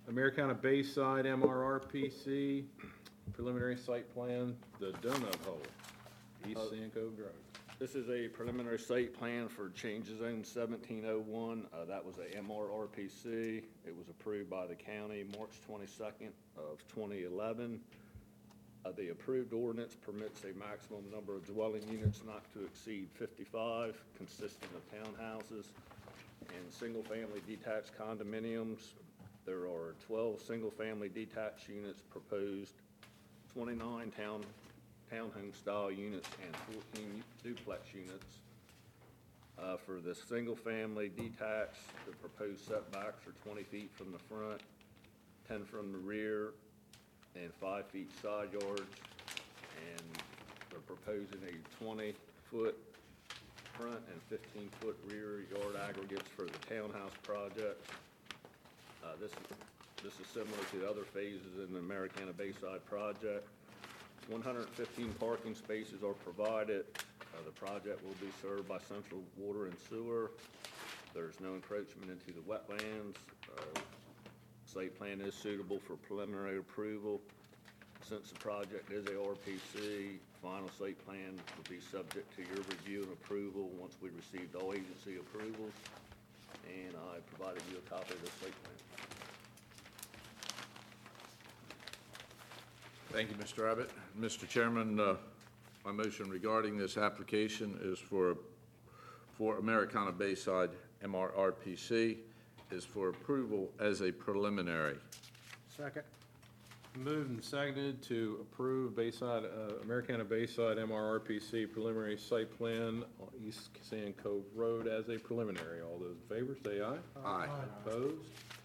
Americana Bayside MRRPC, preliminary site plan, the donut hole, East Sand Cove Drive. This is a preliminary site plan for change of zone 1701. That was a MRRPC. It was approved by the county March 22nd of 2011. The approved ordinance permits a maximum number of dwelling units not to exceed 55, consisting of townhouses and single-family detached condominiums. There are 12 single-family detached units proposed, 29 townhome-style units, and 14 duplex units. For the single-family detached, the proposed setbacks are 20 feet from the front, 10 from the rear, and 5 feet side yards. And they're proposing a 20-foot front and 15-foot rear yard aggregates for the townhouse project. This is similar to other phases in the Americana Bayside project. 115 parking spaces are provided. The project will be served by central water and sewer. There's no encroachment into the wetlands. Site plan is suitable for preliminary approval. Since the project is a RPC, final site plan will be subject to your review and approval once we received all agency approvals. And I provided you a copy of the site plan. Thank you, Mr. Abbott. Mr. Chairman, my motion regarding this application is for Americana Bayside MRRPC is for approval as a preliminary. Second. Moved and seconded to approve Bayside, Americana Bayside MRRPC preliminary site plan on East Sand Cove Road as a preliminary. All those in favor say aye. Aye. Opposed?